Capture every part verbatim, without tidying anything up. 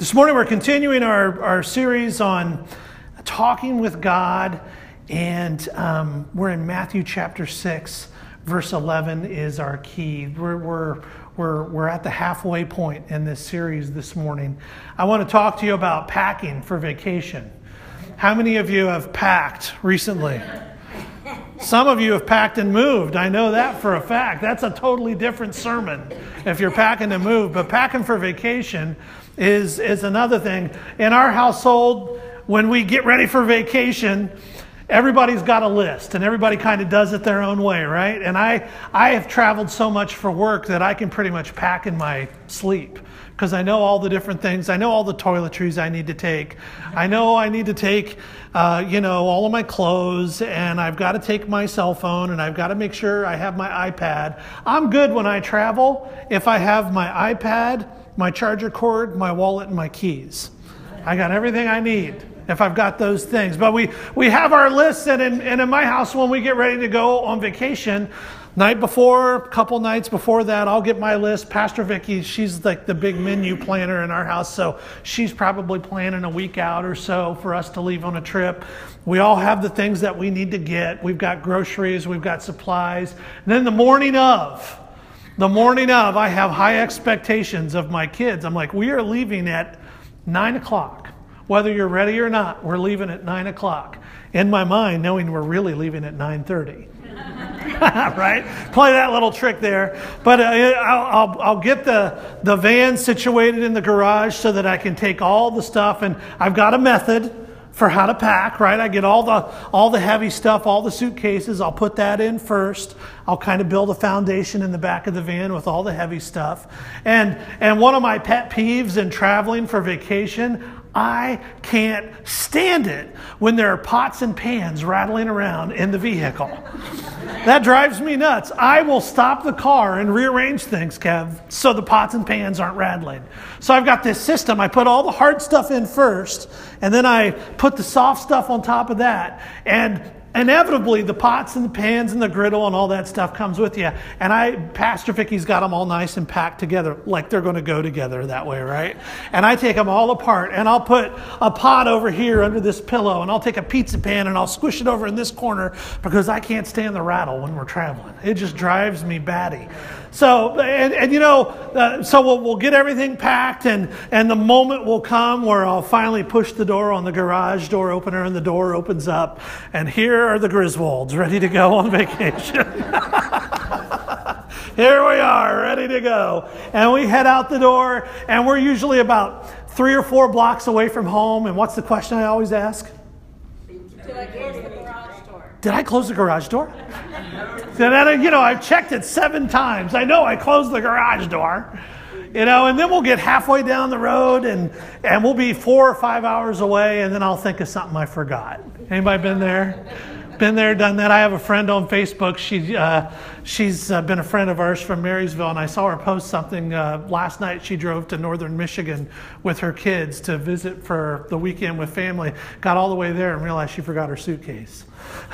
This morning we're continuing our, our series on talking with God, and um, we're in Matthew chapter six, verse eleven is our key. We're, we're, we're, we're at the halfway point in this series this morning. I want to talk to you about packing for vacation. How many of you have packed recently? Some of you have packed and moved. I know that for a fact. That's a totally different sermon if you're packing and move. But packing for vacation is, is another thing. In our household, when we get ready for vacation, everybody's got a list, and everybody kind of does it their own way, right? And I, I have traveled so much for work that I can pretty much pack in my sleep, because I know all the different things. I know all the toiletries I need to take. I know I need to take, uh, you know, all of my clothes, and I've got to take my cell phone, and I've got to make sure I have my iPad. I'm good when I travel if I have my iPad, my charger cord, my wallet, and my keys. I got everything I need if I've got those things. But we, we have our lists, and in, and in my house, when we get ready to go on vacation, night before, a couple nights before that, I'll get my list. Pastor Vicky, she's like the big menu planner in our house, so she's probably planning a week out or so for us to leave on a trip. We all have the things that we need to get. We've got groceries, we've got supplies. And then the morning of, the morning of, I have high expectations of my kids. I'm like, we are leaving at nine o'clock. Whether you're ready or not, we're leaving at nine o'clock. In my mind, knowing we're really leaving at nine thirty. Right? Play that little trick there. But uh, I'll, I'll, I'll get the, the van situated in the garage so that I can take all the stuff. And I've got a method for how to pack, right? I get all the all the heavy stuff, all the suitcases. I'll put that in first. I'll kind of build a foundation in the back of the van with all the heavy stuff. And and one of my pet peeves in traveling for vacation, I can't stand it when there are pots and pans rattling around in the vehicle. That drives me nuts. I will stop the car and rearrange things, Kev, so the pots and pans aren't rattling. So I've got this system. I put all the hard stuff in first, and then I put the soft stuff on top of that. And inevitably, the pots and the pans and the griddle and all that stuff comes with you. And I, Pastor Vicky's got them all nice and packed together, like they're going to go together that way, right? And I take them all apart, and I'll put a pot over here under this pillow, and I'll take a pizza pan and I'll squish it over in this corner because I can't stand the rattle when we're traveling. It just drives me batty. So, and, and you know, uh, so we'll, we'll get everything packed, and, and the moment will come where I'll finally push the door on the garage door opener, and the door opens up, and here are the Griswolds ready to go on vacation. Here we are, ready to go. And we head out the door, and we're usually about three or four blocks away from home. And what's the question I always ask? Did I close the garage door? Did I close the garage door? You know, I've checked it seven times. I know I closed the garage door. You know, and then we'll get halfway down the road, and, and we'll be four or five hours away, and then I'll think of something I forgot. Anybody been there? Been there, done that? I have a friend on Facebook. She, uh, she's uh, been a friend of ours from Marysville, and I saw her post something uh, last night. She drove to northern Michigan with her kids to visit for the weekend with family. Got all the way there and realized she forgot her suitcase.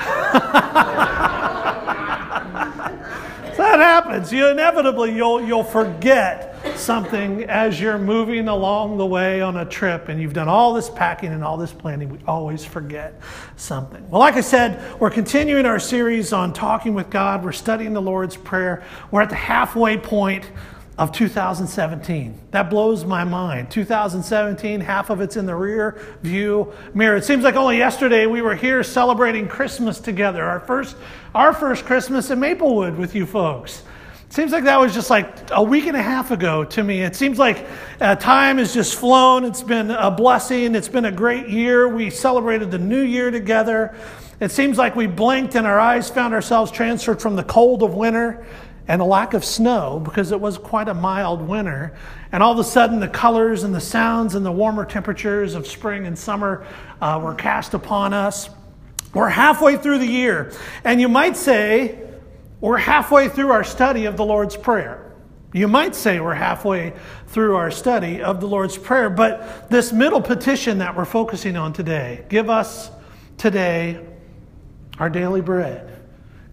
So that happens. You inevitably you'll you'll forget something as you're moving along the way on a trip, and you've done all this packing and all this planning. We always forget something. Well, like I said, we're continuing our series on talking with God. We're studying the Lord's Prayer. We're at the halfway point of two thousand seventeen. That blows my mind. two thousand seventeen, half of it's in the rear view mirror. It seems like only yesterday we were here celebrating Christmas together. Our first, our first Christmas in Maplewood with you folks. It seems like that was just like a week and a half ago to me. It seems like uh, time has just flown. It's been a blessing. It's been a great year. We celebrated the new year together. It seems like we blinked and our eyes found ourselves transferred from the cold of winter and the lack of snow, because it was quite a mild winter. And all of a sudden, the colors and the sounds and the warmer temperatures of spring and summer uh, were cast upon us. We're halfway through the year. And you might say, we're halfway through our study of the Lord's Prayer. You might say we're halfway through our study of the Lord's Prayer. But this middle petition that we're focusing on today, give us today our daily bread.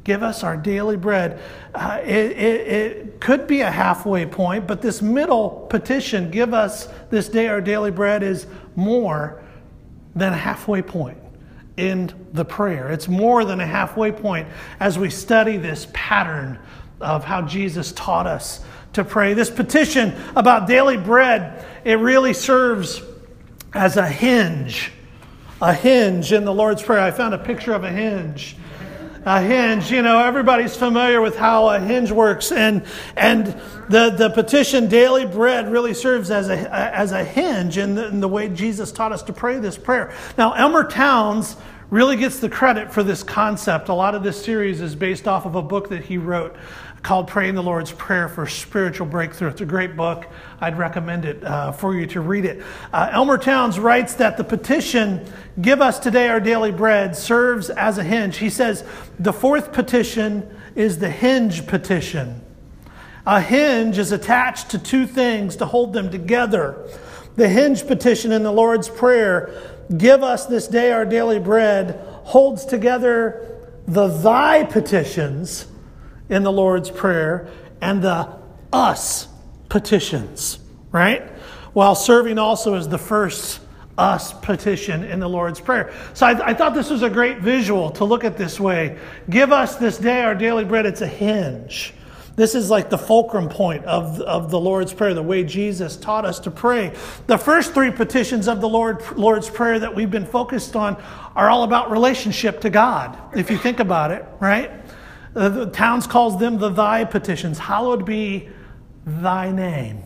Give us our daily bread. Uh, it, it, it could be a halfway point, but this middle petition, give us this day our daily bread, is more than a halfway point in the prayer. It's more than a halfway point as we study this pattern of how Jesus taught us to pray. This petition about daily bread, it really serves as a hinge. A hinge in the Lord's Prayer. I found a picture of a hinge. A hinge, you know, everybody's familiar with how a hinge works, and and the, the petition daily bread really serves as a as a hinge in the, in the way Jesus taught us to pray this prayer. Now, Elmer Towns really gets the credit for this concept. A lot of this series is based off of a book that he wrote called Praying the Lord's Prayer for Spiritual Breakthrough. It's a great book. I'd recommend it uh, for you to read it. Uh, Elmer Towns writes that the petition, give us today our daily bread, serves as a hinge. He says the fourth petition is the hinge petition. A hinge is attached to two things to hold them together. The hinge petition in the Lord's Prayer, give us this day our daily bread, holds together the thy petitions in the Lord's Prayer and the us petitions, right? While serving also as the first us petition in the Lord's Prayer. So I, I thought this was a great visual to look at this way. Give us this day our daily bread. It's a hinge. This is like the fulcrum point of, of the Lord's Prayer, the way Jesus taught us to pray. The first three petitions of the Lord, Lord's Prayer that we've been focused on are all about relationship to God, if you think about it, right? Uh, the Towns calls them the thy petitions. Hallowed be thy name.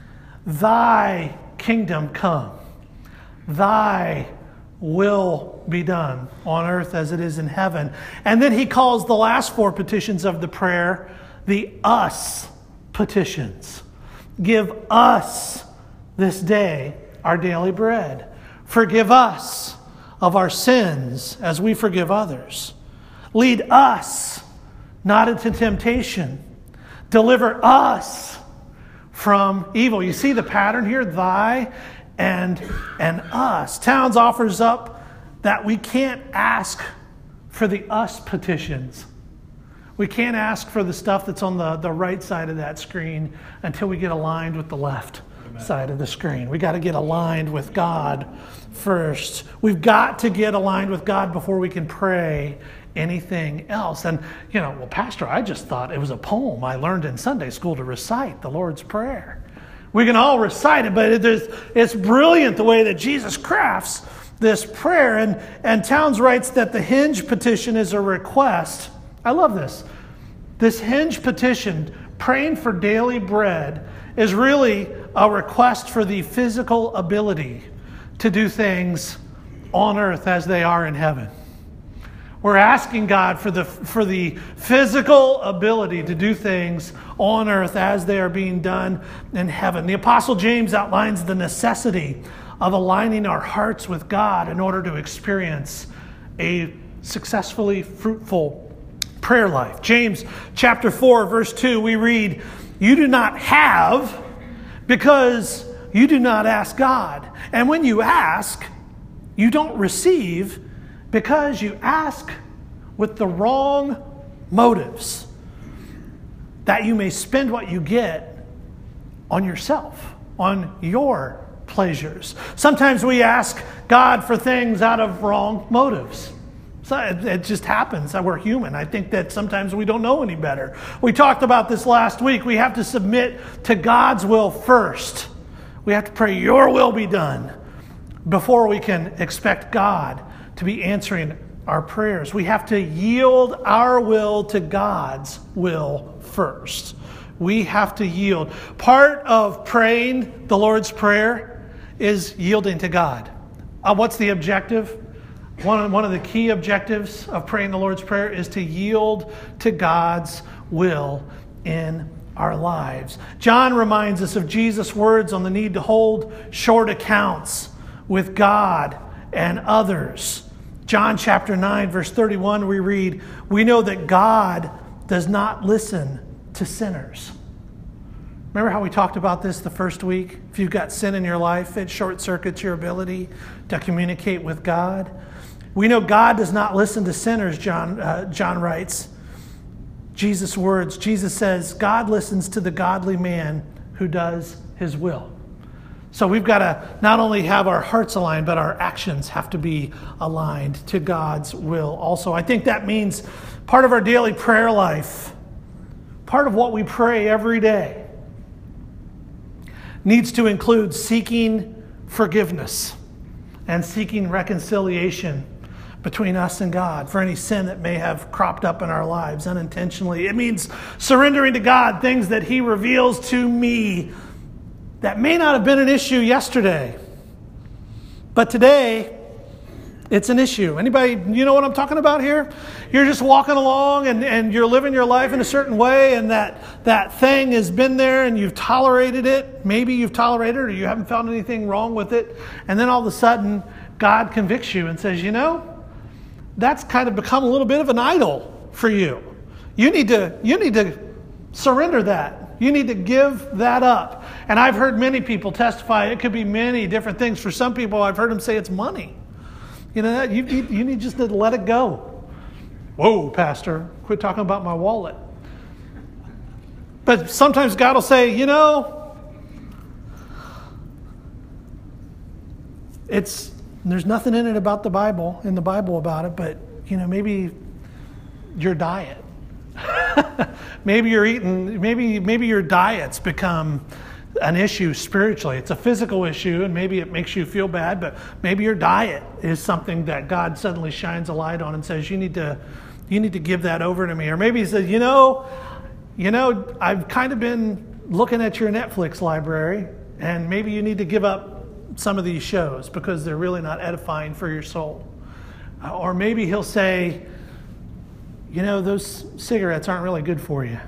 Thy kingdom come. Thy will be done on earth as it is in heaven. And then he calls the last four petitions of the prayer the us petitions. Give us this day our daily bread. Forgive us of our sins as we forgive others. Lead us not into temptation. Deliver us from evil. You see the pattern here? Thy and, and us. Towns offers up that we can't ask for the us petitions. We can't ask for the stuff that's on the, the right side of that screen until we get aligned with the left Amen. Side of the screen. We got to get aligned with God first. We've got to get aligned with God before we can pray anything else. And, you know, well, Pastor, I just thought it was a poem I learned in Sunday school to recite the Lord's Prayer. We can all recite it, but it is, it's brilliant the way that Jesus crafts this prayer. And, and Towns writes that the hinge petition is a request. I love this. This hinge petition, praying for daily bread, is really a request for the physical ability to do things on earth as they are in heaven. We're asking God for the for the physical ability to do things on earth as they are being done in heaven. The Apostle James outlines the necessity of aligning our hearts with God in order to experience a successfully fruitful prayer life. James chapter four, verse two, we read, "You do not have because you do not ask God. And when you ask, you don't receive because you ask with the wrong motives, that you may spend what you get on yourself, on your pleasures." Sometimes we ask God for things out of wrong motives. So it, it just happens that we're human. I think that sometimes we don't know any better. We talked about this last week. We have to submit to God's will first. We have to pray, your will be done, before we can expect God to be answering our prayers. We have to yield our will to God's will first. We have to yield. Part of praying the Lord's Prayer is yielding to God. Uh, what's the objective? One of, one of the key objectives of praying the Lord's Prayer is to yield to God's will in our lives. John reminds us of Jesus' words on the need to hold short accounts with God and others. John chapter nine, verse thirty-one, we read, "We know that God does not listen to sinners." Remember how we talked about this the first week? If you've got sin in your life, it short circuits your ability to communicate with God. We know God does not listen to sinners, John, uh, John writes. Jesus' words. Jesus says, God listens to the godly man who does his will. So we've got to not only have our hearts aligned, but our actions have to be aligned to God's will also. I think that means part of our daily prayer life, part of what we pray every day, needs to include seeking forgiveness and seeking reconciliation between us and God for any sin that may have cropped up in our lives unintentionally. It means surrendering to God things that He reveals to me that may not have been an issue yesterday, but today it's an issue. Anybody, you know what I'm talking about here? You're just walking along and, and you're living your life in a certain way, and that, that thing has been there and you've tolerated it. Maybe you've tolerated it or you haven't found anything wrong with it. And then all of a sudden, God convicts you and says, you know, that's kind of become a little bit of an idol for you. You need to, you need to surrender that. You need to give that up. And I've heard many people testify. It could be many different things. For some people, I've heard them say it's money. You know, you, you, you need just to let it go. Whoa, Pastor, quit talking about my wallet. But sometimes God will say, you know, it's there's nothing in it about the Bible, in the Bible about it, but, you know, maybe your diet. maybe you're eating, maybe maybe your diet's become an issue spiritually. It's a physical issue, and maybe it makes you feel bad, but maybe your diet is something that God suddenly shines a light on and says, you need to you need to give that over to me. Or maybe He says, you know, you know, I've kind of been looking at your Netflix library, and maybe you need to give up some of these shows because they're really not edifying for your soul. Or maybe He'll say, you know, those cigarettes aren't really good for you.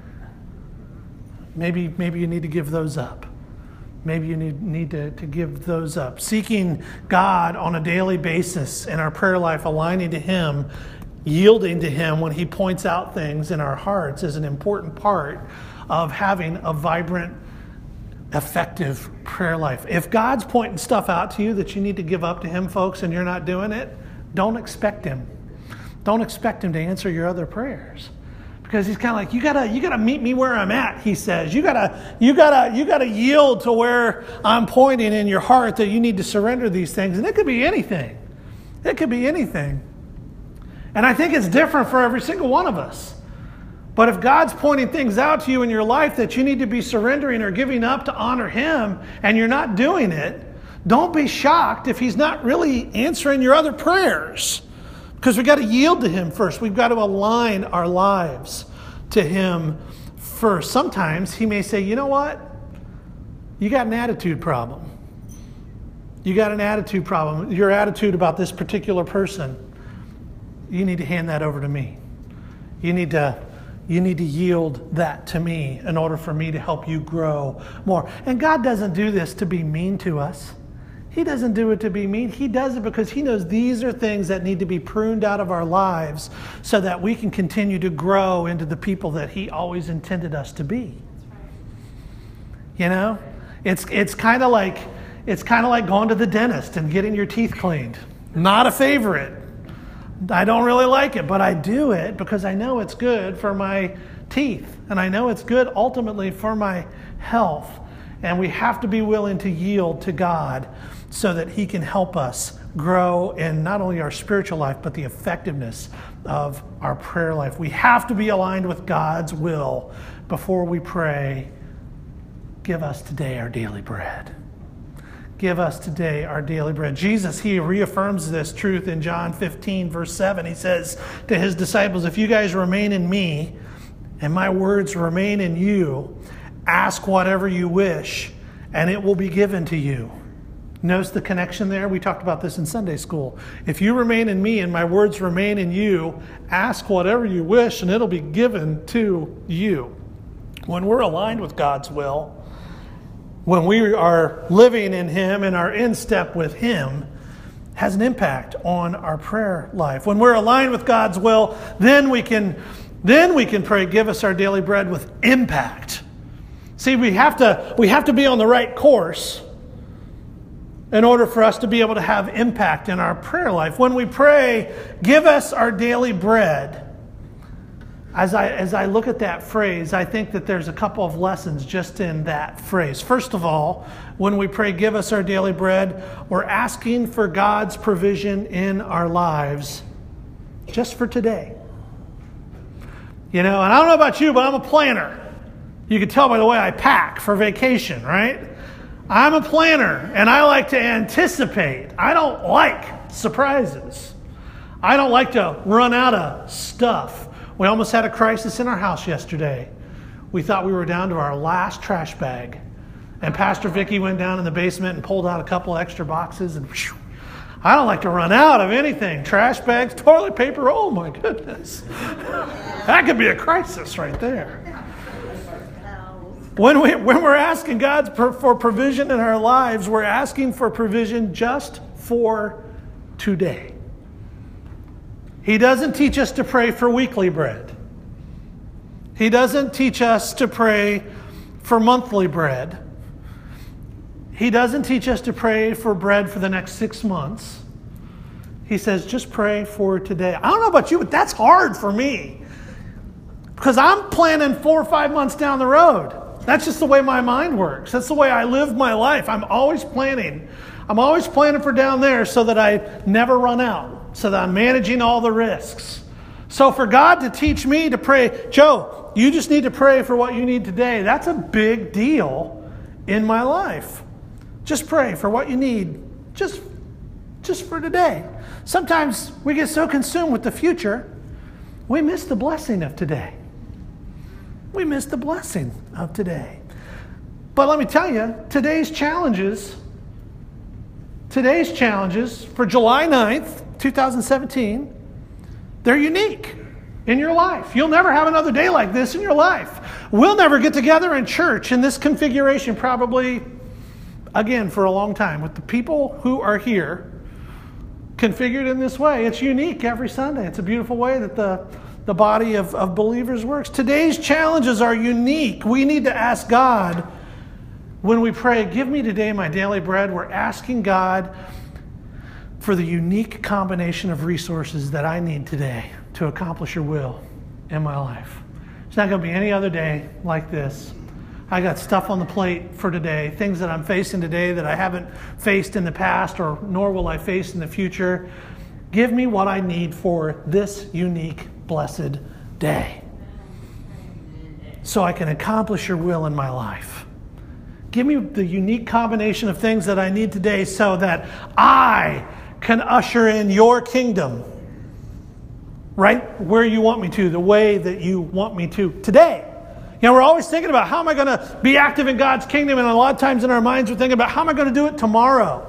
Maybe maybe you need to give those up. Maybe you need, need to, to give those up. Seeking God on a daily basis in our prayer life, aligning to Him, yielding to Him when He points out things in our hearts is an important part of having a vibrant, effective prayer life. If God's pointing stuff out to you that you need to give up to Him, folks, and you're not doing it, don't expect Him. Don't expect Him to answer your other prayers, because He's kind of like, you gotta, you gotta meet me where I'm at. He says, you gotta, you gotta, you gotta yield to where I'm pointing in your heart that you need to surrender these things, and it could be anything. It could be anything, and I think it's different for every single one of us. But if God's pointing things out to you in your life that you need to be surrendering or giving up to honor Him, and you're not doing it, don't be shocked if He's not really answering your other prayers. Because we've got to yield to Him first. We've got to align our lives to Him first. Sometimes He may say, you know what? You got an attitude problem. You got an attitude problem. Your attitude about this particular person, you need to hand that over to me. You need to, you need to yield that to me in order for me to help you grow more. And God doesn't do this to be mean to us. He doesn't do it to be mean. He does it because He knows these are things that need to be pruned out of our lives so that we can continue to grow into the people that He always intended us to be. You know, it's it's kind of like it's kind of like going to the dentist and getting your teeth cleaned. Not a favorite. I don't really like it, but I do it because I know it's good for my teeth, and I know it's good ultimately for my health. And we have to be willing to yield to God so that He can help us grow in not only our spiritual life, but the effectiveness of our prayer life. We have to be aligned with God's will before we pray, give us today our daily bread. Give us today our daily bread. Jesus, He reaffirms this truth in John fifteen, verse seven. He says to His disciples, if you guys remain in me and my words remain in you, ask whatever you wish, and it will be given to you. Notice the connection there? We talked about this in Sunday school. If you remain in me and my words remain in you, ask whatever you wish, and it'll be given to you. When we're aligned with God's will, when we are living in Him and are in step with Him, has an impact on our prayer life. When we're aligned with God's will, then we can, then we can pray, give us our daily bread with impact. See, we have to we have to be on the right course in order for us to be able to have impact in our prayer life. When we pray, give us our daily bread, as I, as I look at that phrase, I think that there's a couple of lessons just in that phrase. First of all, when we pray, give us our daily bread, we're asking for God's provision in our lives just for today. You know, and I don't know about you, but I'm a planner. You can tell by the way I pack for vacation, right? I'm a planner, and I like to anticipate. I don't like surprises. I don't like to run out of stuff. We almost had a crisis in our house yesterday. We thought we were down to our last trash bag. And Pastor Vicky went down in the basement and pulled out a couple extra boxes. And whew, I don't like to run out of anything. Trash bags, toilet paper, oh my goodness. That could be a crisis right there. When, we, when we're asking God for provision in our lives, we're asking for provision just for today. He doesn't teach us to pray for weekly bread. He doesn't teach us to pray for monthly bread. He doesn't teach us to pray for bread for the next six months. He says, just pray for today. I don't know about you, but that's hard for me. Because I'm planning four or five months down the road. That's just the way my mind works. That's the way I live my life. I'm always planning. I'm always planning for down there so that I never run out. So that I'm managing all the risks. So for God to teach me to pray, Joe, you just need to pray for what you need today. That's a big deal in my life. Just pray for what you need. Just, just for today. Sometimes we get so consumed with the future, we miss the blessing of today. We miss the blessing of today. But let me tell you, today's challenges, today's challenges for July ninth, twenty seventeen, they're unique in your life. You'll never have another day like this in your life. We'll never get together in church in this configuration probably, again, for a long time. With the people who are here, configured in this way. It's unique every Sunday. It's a beautiful way that the The body of, of believers works. Today's challenges are unique. We need to ask God when we pray, give me today my daily bread. We're asking God for the unique combination of resources that I need today to accomplish your will in my life. It's not going to be any other day like this. I got stuff on the plate for today, things that I'm facing today that I haven't faced in the past, or nor will I face in the future. Give me what I need for this unique, blessed day so I can accomplish your will in my life. Give me the unique combination of things that I need today so that I can usher in your kingdom right where you want me to, the way that you want me to today. You know, we're always thinking about how am I going to be active in God's kingdom, and a lot of times in our minds we're thinking about how am I going to do it tomorrow.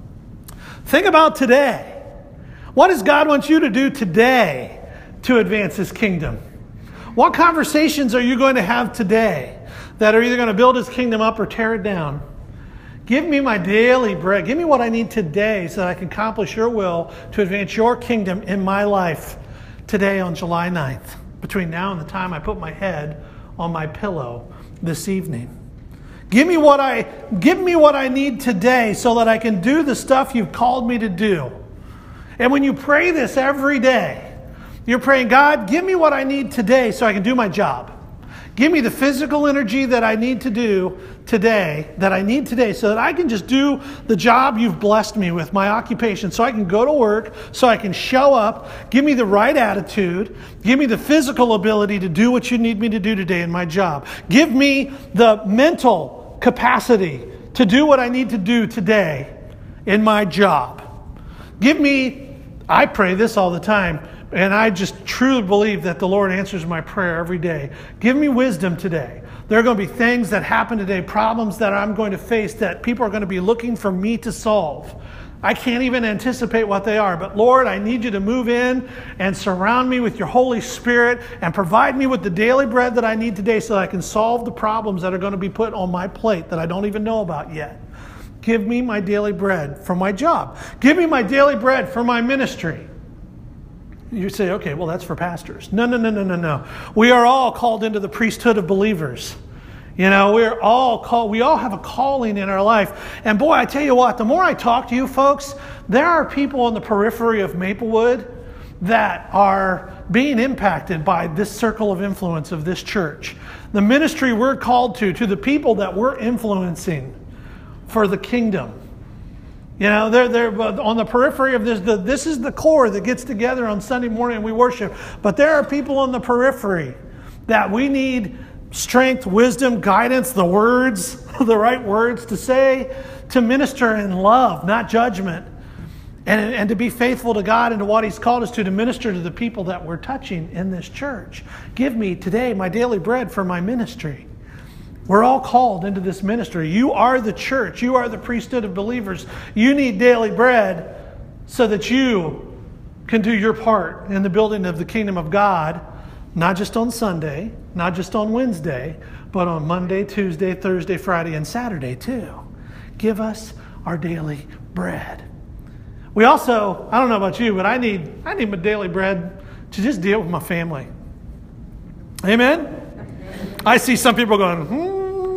Think about today. What does God want you to do today to advance His kingdom? What conversations are you going to have today that are either going to build His kingdom up or tear it down? Give me my daily bread. Give me what I need today so that I can accomplish your will to advance your kingdom in my life today on July ninth, between now and the time I put my head on my pillow this evening. Give me what I, give me what I need today so that I can do the stuff you've called me to do. And when you pray this every day, you're praying, God, give me what I need today so I can do my job. Give me the physical energy that I need to do today, that I need today, so that I can just do the job you've blessed me with, my occupation, so I can go to work, so I can show up. Give me the right attitude. Give me the physical ability to do what you need me to do today in my job. Give me the mental capacity to do what I need to do today in my job. Give me, I pray this all the time, and I just truly believe that the Lord answers my prayer every day. Give me wisdom today. There are going to be things that happen today, problems that I'm going to face that people are going to be looking for me to solve. I can't even anticipate what they are. But Lord, I need you to move in and surround me with your Holy Spirit and provide me with the daily bread that I need today so that I can solve the problems that are going to be put on my plate that I don't even know about yet. Give me my daily bread for my job. Give me my daily bread for my ministry. You say, okay, well, that's for pastors. No, no, no, no, no, no. We are all called into the priesthood of believers. You know, we're all called, we all have a calling in our life. And boy, I tell you what, the more I talk to you folks, there are people on the periphery of Maplewood that are being impacted by this circle of influence of this church. The ministry we're called to, to the people that we're influencing for the kingdom. You know, they're, they're on the periphery of this. The, this is the core that gets together on Sunday morning and we worship. But there are people on the periphery that we need strength, wisdom, guidance, the words, the right words to say, to minister in love, not judgment. And, and to be faithful to God and to what He's called us to, to minister to the people that we're touching in this church. Give me today my daily bread for my ministry. We're all called into this ministry. You are the church. You are the priesthood of believers. You need daily bread so that you can do your part in the building of the kingdom of God, not just on Sunday, not just on Wednesday, but on Monday, Tuesday, Thursday, Friday, and Saturday too. Give us our daily bread. We also, I don't know about you, but I need I need my daily bread to just deal with my family. Amen? I see some people going, hmm.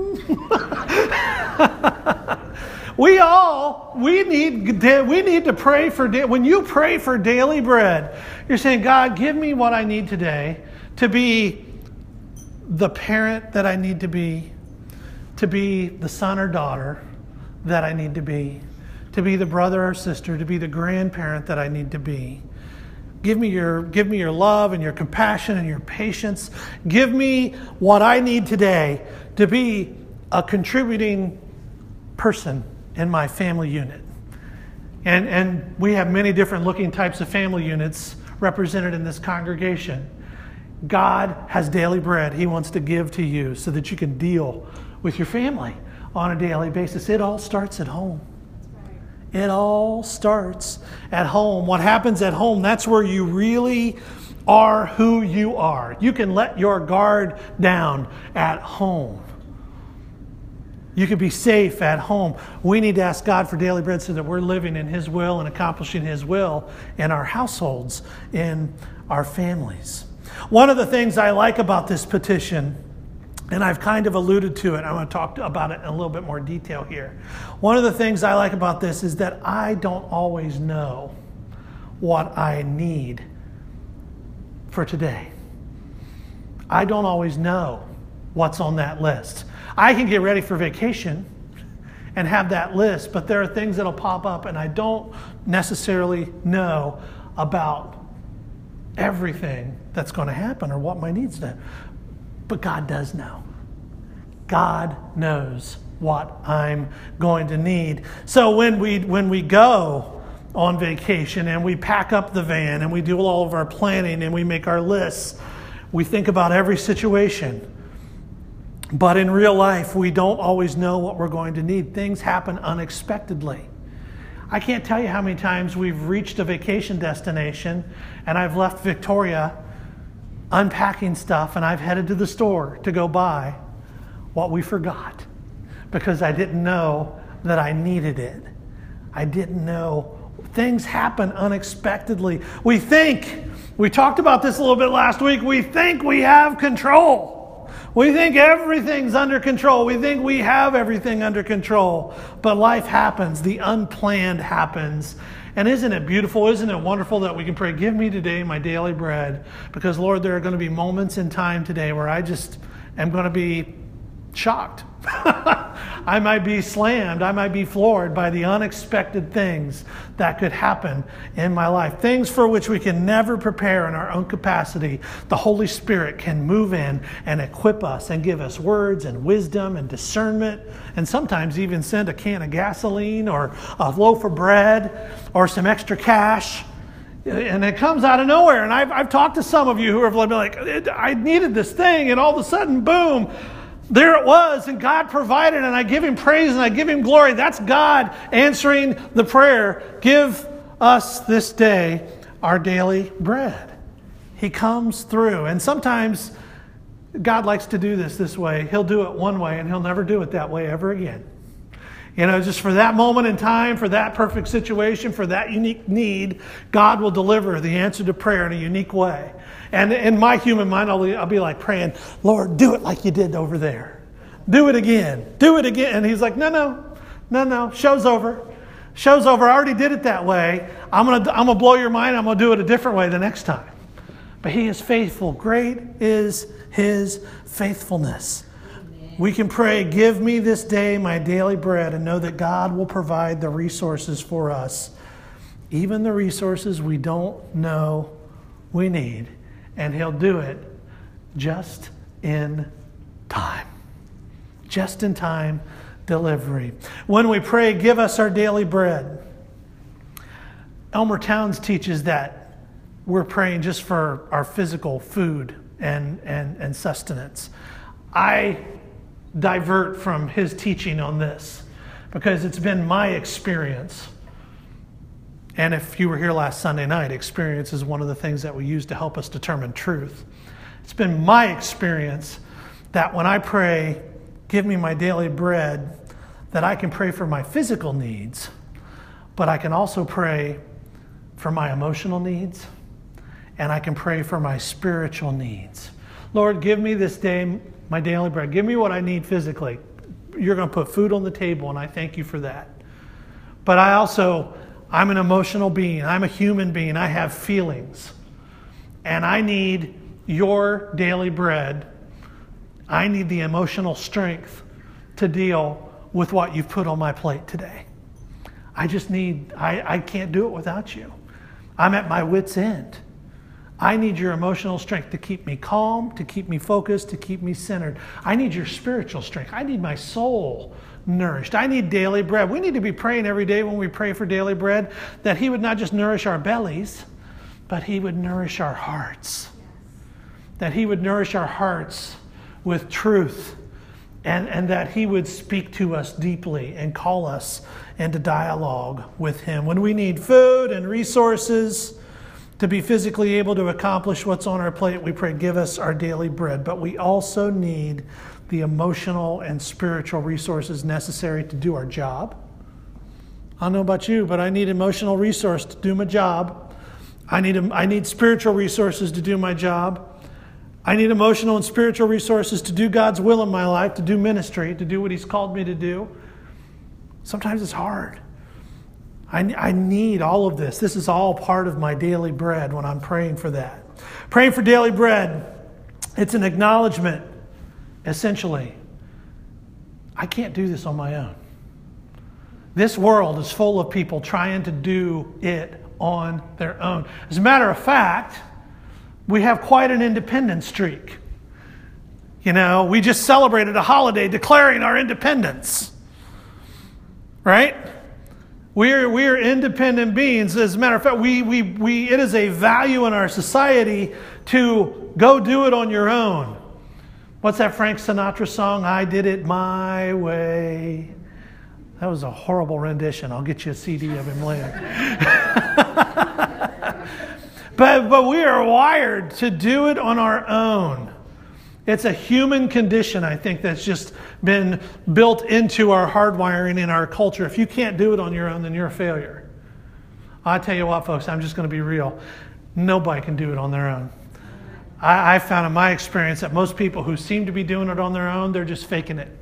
we all, we need we need to pray for, when you pray for daily bread, you're saying, God, give me what I need today to be the parent that I need to be, to be the son or daughter that I need to be, to be the brother or sister, to be the grandparent that I need to be. Give me your, give me your love and your compassion and your patience. Give me what I need today to be a contributing person in my family unit. And, and we have many different looking types of family units represented in this congregation. God has daily bread He wants to give to you so that you can deal with your family on a daily basis. It all starts at home. It all starts at home. What happens at home, that's where you really are who you are. You can let your guard down at home. You can be safe at home. We need to ask God for daily bread so that we're living in His will and accomplishing His will in our households, in our families. One of the things I like about this petition, and I've kind of alluded to it, I'm going to talk about it in a little bit more detail here. One of the things I like about this is that I don't always know what I need for today. I don't always know what's on that list. I can get ready for vacation and have that list, but there are things that'll pop up and I don't necessarily know about everything that's going to happen or what my needs are. But God does know. God knows what I'm going to need. So when we when we go on vacation and we pack up the van and we do all of our planning and we make our lists, we think about every situation. But in real life, we don't always know what we're going to need. Things happen unexpectedly. I can't tell you how many times we've reached a vacation destination and I've left Victoria unpacking stuff and I've headed to the store to go buy what we forgot because I didn't know that I needed it. I didn't know. Things happen unexpectedly. We think, we talked about this a little bit last week, we think we have control. We think everything's under control. We think we have everything under control. But life happens. The unplanned happens. And isn't it beautiful? Isn't it wonderful that we can pray, give me today my daily bread? Because, Lord, there are going to be moments in time today where I just am going to be shocked. I might be slammed. I might be floored by the unexpected things that could happen in my life. Things for which we can never prepare in our own capacity. The Holy Spirit can move in and equip us and give us words and wisdom and discernment, and sometimes even send a can of gasoline or a loaf of bread or some extra cash. And it comes out of nowhere. And I've, I've talked to some of you who have been like, I needed this thing, and all of a sudden, boom, there it was, and God provided, and I give Him praise and I give Him glory. That's God answering the prayer, give us this day our daily bread. He comes through. And sometimes God likes to do this this way. He'll do it one way, and He'll never do it that way ever again. You know, just for that moment in time, for that perfect situation, for that unique need, God will deliver the answer to prayer in a unique way. And in my human mind, I'll, I'll be like praying, Lord, do it like you did over there. Do it again. Do it again. And He's like, no, no, no, no. Show's over. Show's over. I already did it that way. I'm going to I'm gonna blow your mind. I'm going to do it a different way the next time. but he is faithful. Great is his faithfulness. We can pray, give me this day my daily bread, and know that God will provide the resources for us, even the resources we don't know we need, and he'll do it just in time. Just in time delivery. When we pray, give us our daily bread, Elmer Towns teaches that we're praying just for our physical food and, and, and sustenance. I divert from his teaching on this because it's been my experience. And if you were here last Sunday night, experience is one of the things that we use to help us determine truth. It's been my experience that when I pray, give me my daily bread, that I can pray for my physical needs, but I can also pray for my emotional needs, and I can pray for my spiritual needs. Lord, give me this day my daily bread. Give me what I need physically. You're going to put food on the table, and I thank you for that. But I also, I'm an emotional being. I'm a human being. I have feelings. And I need your daily bread. I need the emotional strength to deal with what you've put on my plate today. I just need, I, I can't do it without you. I'm at my wit's end. I need your emotional strength to keep me calm, to keep me focused, to keep me centered. I need your spiritual strength. I need my soul nourished. I need daily bread. We need to be praying every day when we pray for daily bread that he would not just nourish our bellies, but he would nourish our hearts. That he would nourish our hearts with truth, and, and that he would speak to us deeply and call us into dialogue with him. When we need food and resources to be physically able to accomplish what's on our plate, we pray, give us our daily bread. But we also need the emotional and spiritual resources necessary to do our job. I don't know about you, but I need emotional resource to do my job. I need, I need spiritual resources to do my job. I need emotional and spiritual resources to do God's will in my life, to do ministry, to do what he's called me to do. Sometimes it's hard. I, I need all of this. This is all part of my daily bread when I'm praying for that. Praying for daily bread, it's an acknowledgement, essentially. I can't do this on my own. This world is full of people trying to do it on their own. As a matter of fact, we have quite an independence streak. You know, we just celebrated a holiday declaring our independence. Right? We are, we are independent beings. As a matter of fact, we, we, we, it is a value in our society to go do it on your own. What's that Frank Sinatra song? I did it my way. That was a horrible rendition. I'll get you a C D of him later. but, but we are wired to do it on our own. It's a human condition, I think, that's just been built into our hardwiring in our culture. If you can't do it on your own, then you're a failure. I tell you what, folks, I'm just going to be real. Nobody can do it on their own. I, I found in my experience that most people who seem to be doing it on their own, they're just faking it.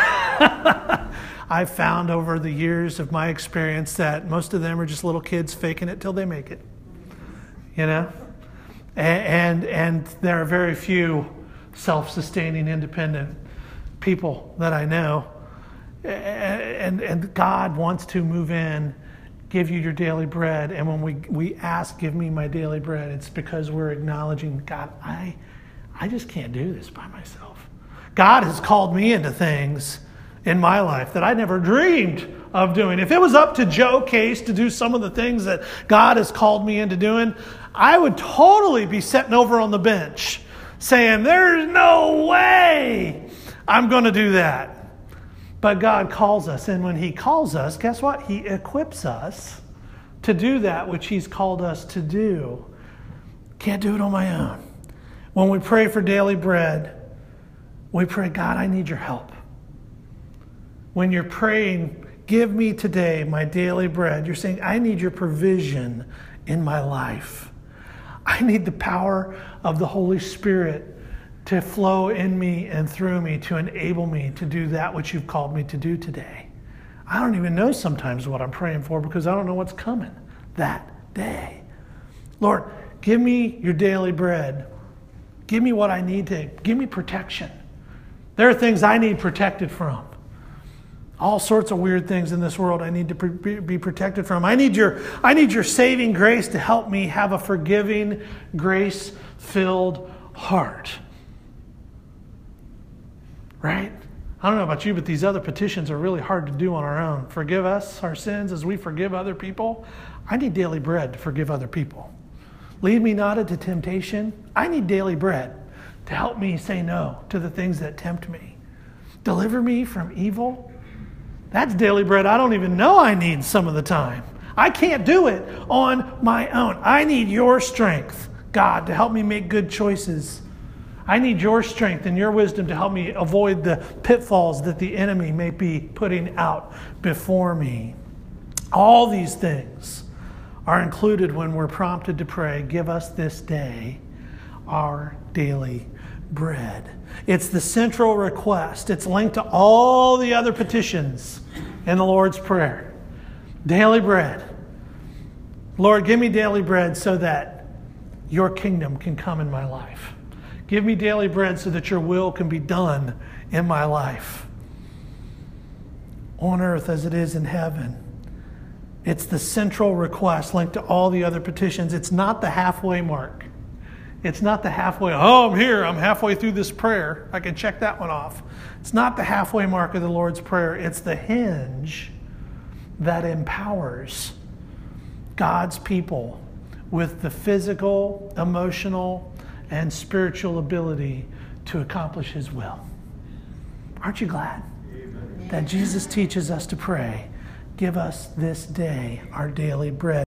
I've found over the years of my experience that most of them are just little kids faking it till they make it. You know? And, and, and there are very few self-sustaining, independent people that I know. And, and God wants to move in, give you your daily bread. And when we, we ask, give me my daily bread, it's because we're acknowledging, God, I, I just can't do this by myself. God has called me into things in my life that I never dreamed of doing. If it was up to Joe Case to do some of the things that God has called me into doing, I would totally be sitting over on the bench saying, there's no way I'm going to do that. But God calls us, and when he calls us, guess what? He equips us to do that which he's called us to do. Can't do it on my own. When we pray for daily bread, we pray, God, I need your help. When you're praying, give me today my daily bread, you're saying, I need your provision in my life. I need the power of the Holy Spirit to flow in me and through me to enable me to do that which you've called me to do today. I don't even know sometimes what I'm praying for because I don't know what's coming that day. Lord, give me your daily bread. Give me what I need to, give me protection. There are things I need protected from. All sorts of weird things in this world I need to be protected from. I need your, I need your saving grace to help me have a forgiving, grace-filled heart. Right? I don't know about you, but these other petitions are really hard to do on our own. Forgive us our sins as we forgive other people. I need daily bread to forgive other people. Lead me not into temptation. I need daily bread to help me say no to the things that tempt me. Deliver me from evil. That's daily bread I don't even know I need some of the time. I can't do it on my own. I need your strength, God, to help me make good choices. I need your strength and your wisdom to help me avoid the pitfalls that the enemy may be putting out before me. All these things are included when we're prompted to pray, give us this day our daily bread. It's the central request. It's linked to all the other petitions in the Lord's Prayer. Daily bread. Lord, give me daily bread so that your kingdom can come in my life. Give me daily bread so that your will can be done in my life, on earth as it is in heaven. It's the central request linked to all the other petitions. It's not the halfway mark. It's not the halfway, oh, I'm here, I'm halfway through this prayer. I can check that one off. It's not the halfway mark of the Lord's Prayer. It's the hinge that empowers God's people with the physical, emotional, and spiritual ability to accomplish His will. Aren't you glad Amen. That Jesus teaches us to pray, give us this day our daily bread?